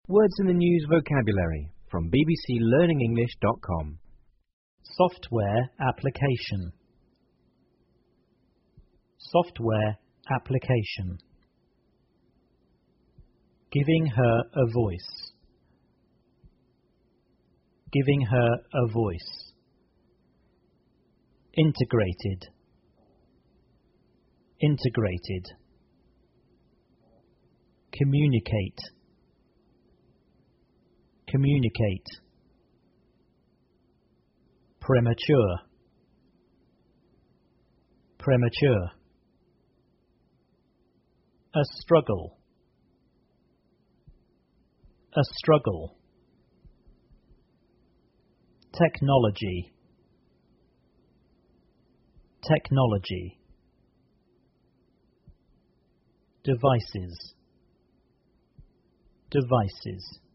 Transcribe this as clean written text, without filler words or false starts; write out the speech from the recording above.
Words in the News vocabulary from bbclearningenglish.com. Software application. Software application. Giving her a voice. Giving her a voice. Integrated. Integrated. Communicate. Communicate. Premature. Premature. A struggle. A struggle. Technology. Technology. Devices. Devices.